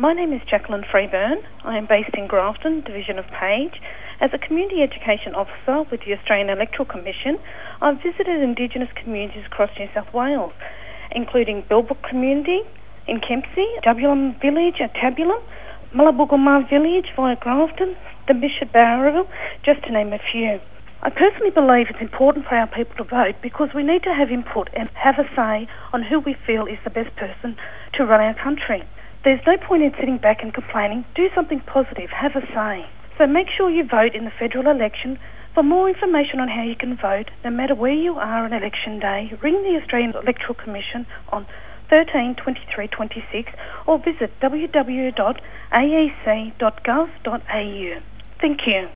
My name is Jacqueline Freeburn. I am based in Grafton, Division of Page. As a Community Education Officer with the Australian Electoral Commission, I've visited Indigenous communities across New South Wales, including Bilbrook Community in Kempsey, Dubulum Village at Tabulum, Mullabugulma Village via Grafton, Damisha Barraville, just to name a few. I personally believe it's important for our people to vote because we need to have input and have a say on who we feel is the best person to run our country. There's no point in sitting back and complaining. Do something positive. Have a say. So make sure you vote in the federal election. For more information on how you can vote, no matter where you are on election day, ring the Australian Electoral Commission on 13 23 26 or visit www.aec.gov.au. Thank you.